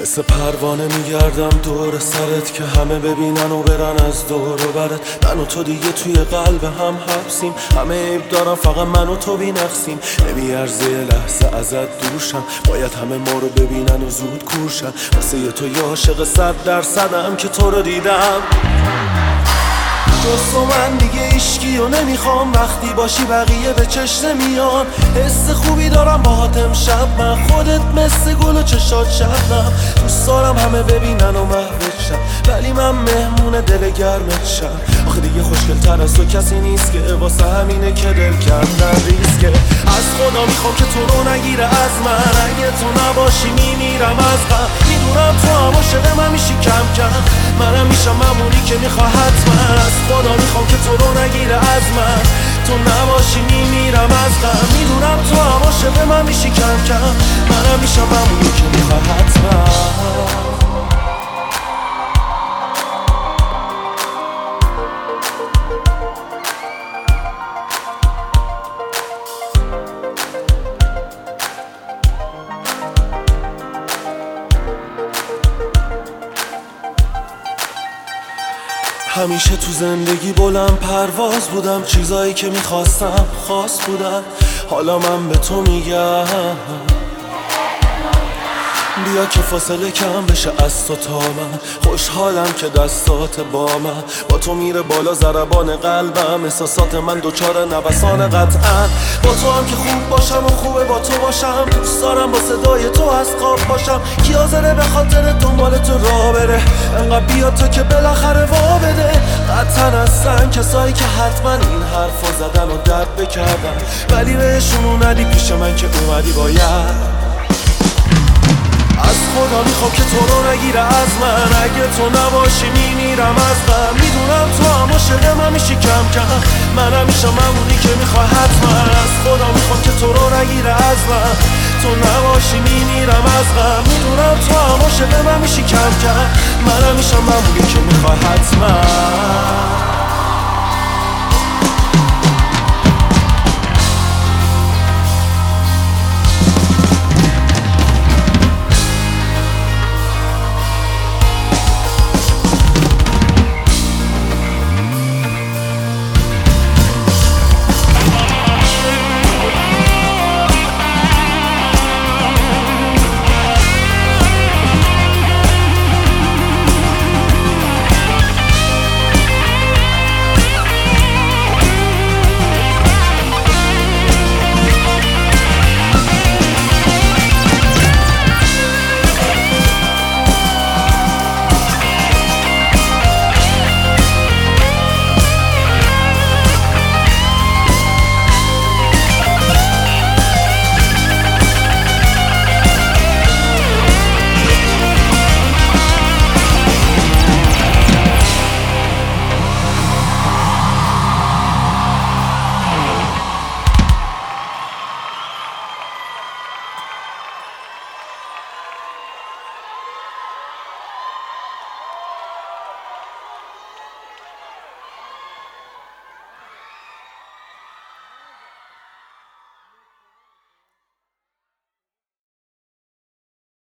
مثل پروانه میگردم دور سرت که همه ببینن و برن از دور و برت. من و تو دیگه توی قلب هم حبسیم، همه عیب دارن فقط من و تو بینقصیم. نمیارزه یه لحظه ازت دوشم، باید همه ما رو ببینن و زود کورشن. واسه یه تو یه عاشق 100% که تو رو دیدم. جز تو من دیگه عشقی و نمیخوام، وقتی باشی بقیه به چشم نمیان. حس خوبی دارم باهات امشب من، خودت مثل گل و چشات شبنم. دوست دارم همه ببینن و محوت شم، ولی من مهمون دل گرمت شم. آخه دیگه خوشگل تر از تو کسی نیست که، واسه همینه که دل کردن ریسکه. از خدا میخوام که تو رو نگیره از من، اگه تو نباشی میمیرم از غم. میدونم تو هم عاشق من میشی کم کم، منم میشم ممونی که میخواه حتما. از خدا میخوام که تو رو نگیره از من، تو نباشی میمیرم از غم. میدونم تو هم عاشق من میشی کم کم، منم میشم ممونی که میخواه حتما. همیشه تو زندگی بلند پرواز بودم، چیزایی که میخواستم خاص بودن. حالا من به تو میگم بیا که فاصله کم بشه از تو تا من. خوشحالم که دستات با من، با تو میره بالا ضربان قلبم. احساسات من دوچار نوسان قطعا، با تو هم که خوب باشم و خوبه با تو باشم. دوست دارم با صدای تو از خواب باشم، کی حاضره به خاطر دنبال تو راه بره. انقدر بیا تو که بالاخره وا بده. قطعا هستن کسایی که حتما این حرفو زدن و درد بکردن، ولی بهشون اومدی پیش من که اومدی باید. از خدا میخوام که تو رو نگیره از من، اگه تو نباشی میمیرم از غم. میدونم تو هم عاشق من میشی کم کم، منم میشم ممونی که میخواه حتما. از خدا میخوام که تو رو نگیره از من، تو نباشی میمیرم از غم. میدونم تو هم عاشق من میشی کم کم، منم میشم ممونی که میخواه حتما.